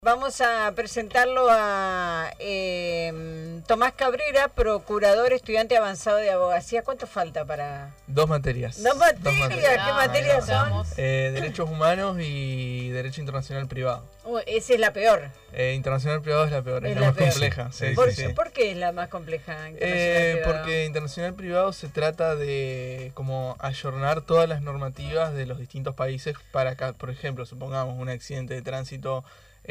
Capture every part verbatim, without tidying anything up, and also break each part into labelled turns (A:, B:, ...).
A: Vamos a presentarlo a eh, Tomás Cabrera, procurador estudiante avanzado de abogacía. ¿Cuánto falta para...?
B: Dos materias.
A: ¿Dos materias?
B: Dos materias.
A: ¿Qué materias son?
B: Eh, Derechos Humanos y Derecho Internacional Privado.
A: Uh, esa es la peor.
B: Eh, internacional Privado es la peor, es,
A: Es
B: la,
A: la
B: más
A: peor.
B: compleja. Sí,
A: ¿Por,
B: sí, sí.
A: ¿Por qué es la más compleja?
B: Eh, porque Internacional Privado se trata de como ayornar todas las normativas de los distintos países para acá. Por ejemplo, supongamos un accidente de tránsito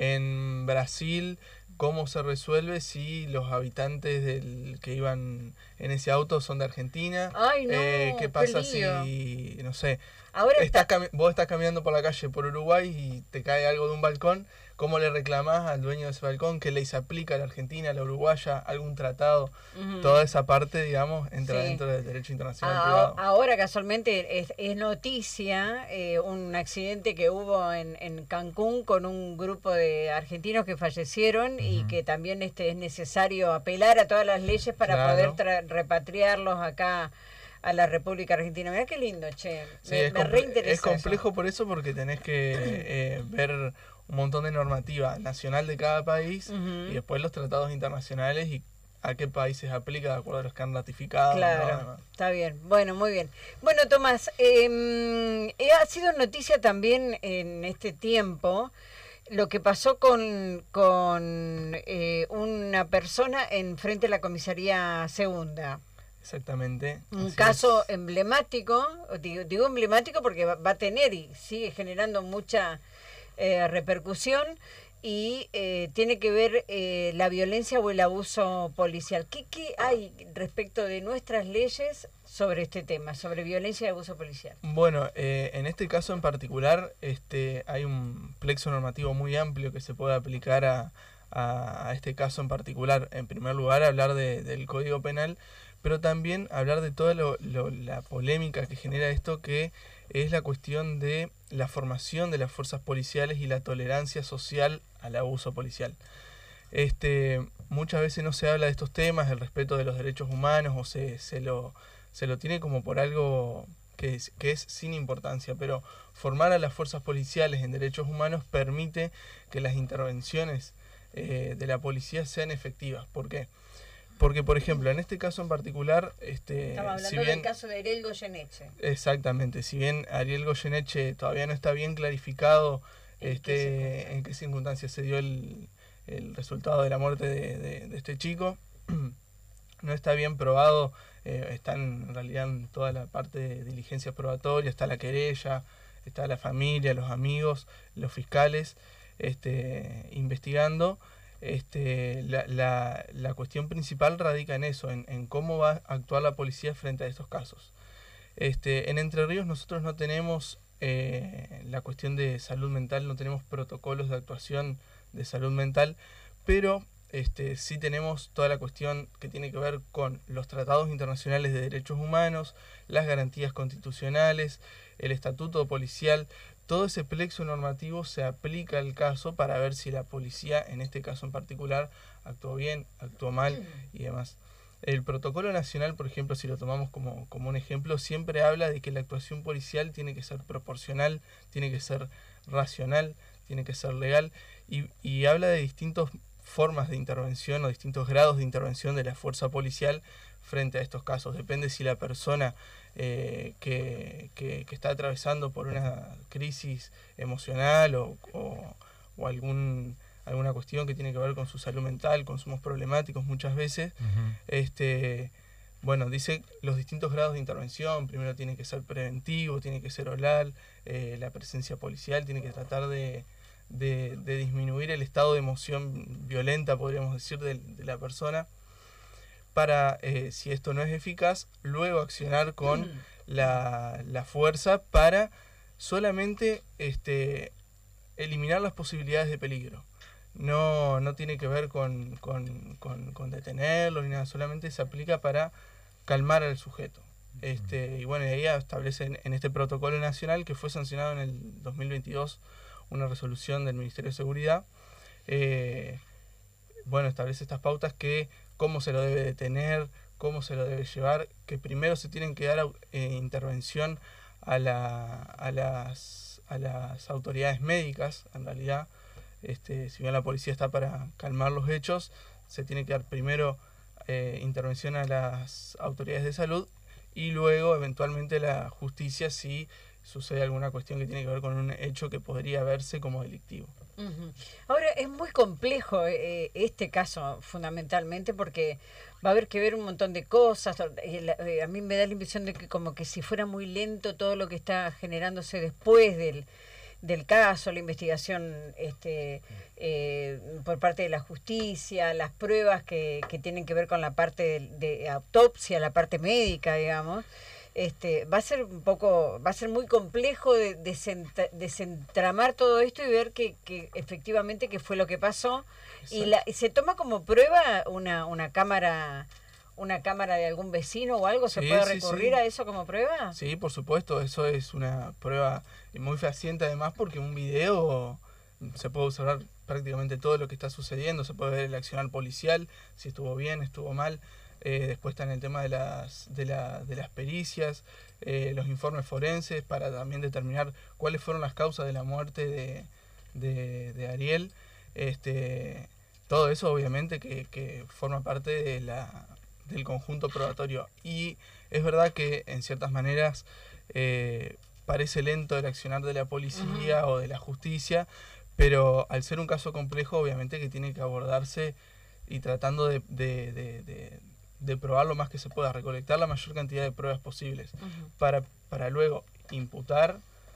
B: en Brasil, ¿cómo se resuelve si los habitantes del que iban en ese auto son de Argentina?
A: Ay, no,
B: eh, ¿Qué pasa
A: qué lío.
B: si, no sé,
A: Ahora
B: estás
A: está...
B: cami- vos estás caminando por la calle por Uruguay y te cae algo de un balcón? ¿Cómo le reclamás al dueño de ese balcón? ¿Qué ley se aplica a la Argentina, a la uruguaya, algún tratado?
A: Ujú.
B: Toda esa parte, digamos, entra
A: Sí.
B: dentro del derecho internacional
A: Ah,
B: privado.
A: ahora casualmente es, es noticia eh, un accidente que hubo en, en Cancún con un grupo de argentinos que fallecieron. Uh-huh. Y que también este es necesario apelar a todas las leyes para
B: Claro.
A: poder tra- repatriarlos acá a la República Argentina. Mirá qué lindo, che.
B: Sí,
A: me,
B: es,
A: me
B: comple-
A: reinteresa
B: es complejo
A: eso.
B: por eso, porque tenés que eh, ver un montón de normativa nacional de cada país. Uh-huh. Y después los tratados internacionales y a qué países aplica de acuerdo a los que han ratificado.
A: Claro,
B: ¿no?
A: Está bien. Bueno, muy bien. Bueno, Tomás, eh, ha sido noticia también en este tiempo lo que pasó con, con eh, una persona en frente a la comisaría segunda.
B: Exactamente.
A: Un caso es. emblemático, digo, digo emblemático porque va, va a tener y sigue generando mucha eh, repercusión. Y eh, tiene que ver eh, la violencia o el abuso policial. ¿Qué, ¿Qué hay respecto de nuestras leyes sobre este tema, sobre violencia y abuso policial?
B: Bueno, eh, en este caso en particular este, hay un plexo normativo muy amplio que se puede aplicar a, a, a este caso en particular. En primer lugar, hablar de, del Código Penal, pero también hablar de toda lo, lo, la polémica que genera esto, que es la cuestión de la formación de las fuerzas policiales y la tolerancia social al abuso policial. Este, muchas veces no se habla de estos temas, el respeto de los derechos humanos, o se, se, lo, se lo tiene como por algo que es, que es sin importancia, pero formar a las fuerzas policiales en derechos humanos permite que las intervenciones eh, de la policía sean efectivas. ¿Por qué? Porque, por ejemplo, en este caso en particular... Este,
A: Estaba hablando
B: si bien,
A: del caso de Ariel Goyeneche.
B: Exactamente. Si bien Ariel Goyeneche todavía no está bien clarificado
A: ¿En,
B: este,
A: qué
B: en qué circunstancias se dio el, el resultado de la muerte de, de, de este chico, no está bien probado. Eh, están en realidad en toda la parte de diligencias probatorias, está la querella, está la familia, los amigos, los fiscales este, investigando. Este, la, la, la cuestión principal radica en eso, en, en cómo va a actuar la policía frente a estos casos. Este, en Entre Ríos nosotros no tenemos eh, la cuestión de salud mental, no tenemos protocolos de actuación de salud mental, pero este, sí tenemos toda la cuestión que tiene que ver con los tratados internacionales de derechos humanos, las garantías constitucionales, el estatuto policial. Todo ese plexo normativo se aplica al caso para ver si la policía, en este caso en particular, actuó bien, actuó mal y demás. El protocolo nacional, por ejemplo, si lo tomamos como, como un ejemplo, siempre habla de que la actuación policial tiene que ser proporcional, tiene que ser racional, tiene que ser legal, y, y habla de distintas formas de intervención o distintos grados de intervención de la fuerza policial frente a estos casos. Depende si la persona eh, que, que, que está atravesando por una crisis emocional o, o, o algún, alguna cuestión que tiene que ver con su salud mental, consumos problemáticos muchas veces. Uh-huh. este, bueno, dice los distintos grados de intervención. Primero tiene que ser preventivo, tiene que ser oral, eh, la presencia policial tiene que tratar de De, de disminuir el estado de emoción violenta, podríamos decir, de, de la persona, para, eh, si esto no es eficaz, luego accionar con mm. la, la fuerza para solamente este, eliminar las posibilidades de peligro. No, no tiene que ver con, con, con, con detenerlo ni nada, solamente se aplica para calmar al sujeto. Este, y bueno, y ahí establece en, en este protocolo nacional, que fue sancionado en el dos mil veintidós, una resolución del Ministerio de Seguridad, eh, bueno, establece estas pautas, que cómo se lo debe detener, cómo se lo debe llevar, que primero se tienen que dar eh, intervención a, la, a, las, a las autoridades médicas, en realidad, este, si bien la policía está para calmar los hechos, se tiene que dar primero eh, intervención a las autoridades de salud y luego eventualmente la justicia si sucede alguna cuestión que tiene que ver con un hecho que podría verse como delictivo.
A: Uh-huh. Ahora, es muy complejo eh, este caso fundamentalmente porque va a haber que ver un montón de cosas. Eh, eh, a mí me da la impresión de que como que si fuera muy lento todo lo que está generándose después del del caso, la investigación este, eh, por parte de la justicia, las pruebas que, que tienen que ver con la parte de, de autopsia, la parte médica, digamos, este, va a ser un poco, va a ser muy complejo de, de centra, desentramar todo esto y ver que, que efectivamente qué fue lo que pasó. Y, la, y se toma como prueba una, una cámara una cámara de algún vecino o algo, ¿se sí, puede recurrir sí, sí. a eso como prueba?
B: Sí, por supuesto, eso es una prueba muy fehaciente además porque un video se puede observar prácticamente todo lo que está sucediendo, se puede ver el accionar policial, si estuvo bien, estuvo mal, eh, después está en el tema de las, de la, de las pericias, eh, los informes forenses para también determinar cuáles fueron las causas de la muerte de, de, de Ariel, este, todo eso obviamente que, que forma parte de la del conjunto probatorio. Y es verdad que en ciertas maneras eh, parece lento el accionar de la policía uh-huh. o de la justicia, pero al ser un caso complejo obviamente que tiene que abordarse y tratando de, de, de, de, de probar lo más que se pueda, recolectar la mayor cantidad de pruebas posibles uh-huh. para, para luego imputar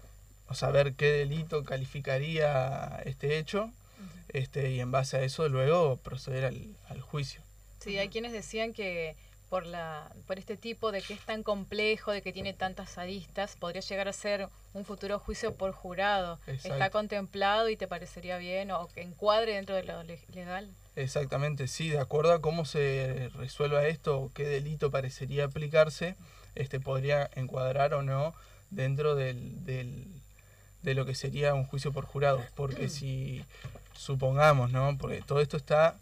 B: o saber qué delito calificaría este hecho uh-huh. este, y en base a eso luego proceder al, al juicio.
C: Sí, hay quienes decían que por la por este tipo de que es tan complejo, de que tiene tantas aristas, podría llegar a ser un futuro juicio por jurado. Exacto. ¿Está contemplado y te parecería bien o que encuadre dentro de lo legal?
B: Exactamente, sí, de acuerdo a cómo se resuelva esto o qué delito parecería aplicarse, este podría encuadrar o no dentro del, del, de lo que sería un juicio por jurado. Porque si supongamos, ¿no? Porque todo esto está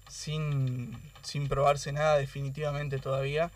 B: sin, sin probarse nada definitivamente todavía,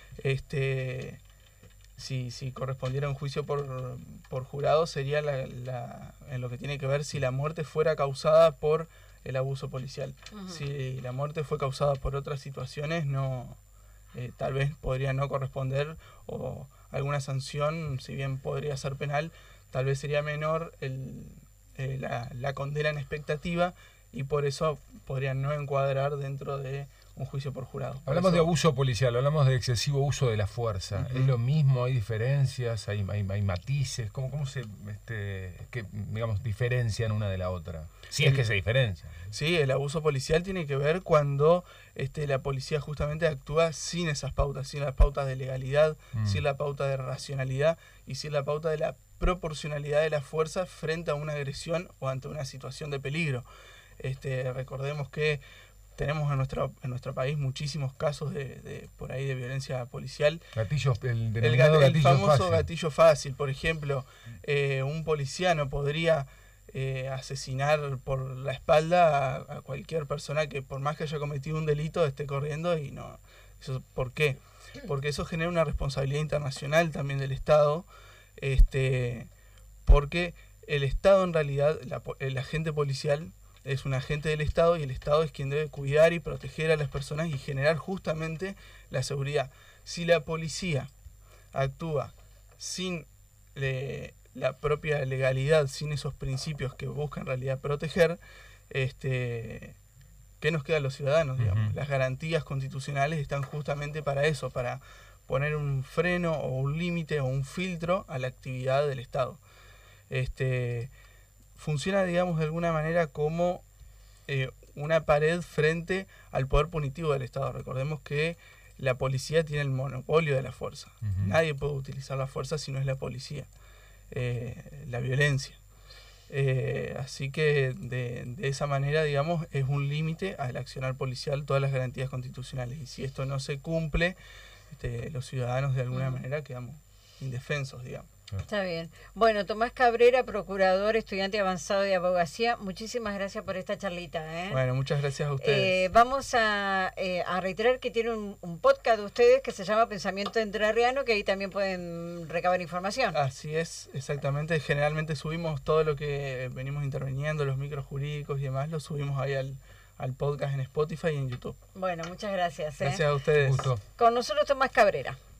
B: este si, si correspondiera a un juicio por, por jurado sería la, la, en lo que tiene que ver si la muerte fuera causada por el abuso policial. Uh-huh. Si la muerte fue causada por otras situaciones, no eh, tal vez podría no corresponder o alguna sanción, si bien podría ser penal, tal vez sería menor el, eh, la, la condena en expectativa, y por eso podrían no encuadrar dentro de un juicio por jurado. Por
D: hablamos
B: eso...
D: de abuso policial, hablamos de excesivo uso de la fuerza. Uh-huh. ¿Es lo mismo? ¿Hay diferencias? ¿Hay, hay, hay matices? ¿Cómo, cómo se este, que, digamos, diferencian una de la otra? Si el, es que se diferencian.
B: Sí, el abuso policial tiene que ver cuando este, la policía justamente actúa sin esas pautas, sin las pautas de legalidad, uh-huh. sin la pauta de racionalidad y sin la pauta de la proporcionalidad de la fuerza frente a una agresión o ante una situación de peligro. Este, recordemos que tenemos en nuestro en nuestro país muchísimos casos de, de por ahí de violencia policial.
D: Gatillo, el,
B: el, el,
D: gatillo
B: el famoso
D: fácil.
B: gatillo fácil, por ejemplo, eh, un policía no podría eh, asesinar por la espalda a, a cualquier persona que por más que haya cometido un delito esté corriendo y no. Eso, ¿por qué? Porque eso genera una responsabilidad internacional también del Estado, este, porque el Estado en realidad, la, el agente policial es un agente del Estado y el Estado es quien debe cuidar y proteger a las personas y generar justamente la seguridad. Si la policía actúa sin le, la propia legalidad, sin esos principios que busca en realidad proteger, este, ¿qué nos queda a los ciudadanos? Digamos? Uh-huh. Las garantías constitucionales están justamente para eso, para poner un freno o un límite o un filtro a la actividad del Estado. Este... funciona, digamos, de alguna manera como eh, una pared frente al poder punitivo del Estado. Recordemos que la policía tiene el monopolio de la fuerza. Uh-huh. Nadie puede utilizar la fuerza si no es la policía. Eh, la violencia. Eh, así que de, de esa manera, digamos, es un límite al accionar policial todas las garantías constitucionales. Y si esto no se cumple, este, los ciudadanos de alguna uh-huh. manera quedamos indefensos, digamos.
D: mucho.
A: Está bien. Bueno, Tomás Cabrera, procurador, estudiante avanzado de abogacía, muchísimas gracias por esta charlita. ¿eh?
B: Bueno, muchas gracias a ustedes.
A: Eh, vamos a, eh, a reiterar que tienen un, un podcast de ustedes que se llama Pensamiento Entrerriano, que ahí también pueden recabar información.
B: Así es, exactamente. Generalmente subimos todo lo que venimos interviniendo, los micros jurídicos y demás, lo subimos ahí al, al podcast en Spotify y en YouTube.
A: Bueno, muchas gracias. ¿eh?
B: Gracias a ustedes.
D: Gusto.
A: Con nosotros Tomás Cabrera.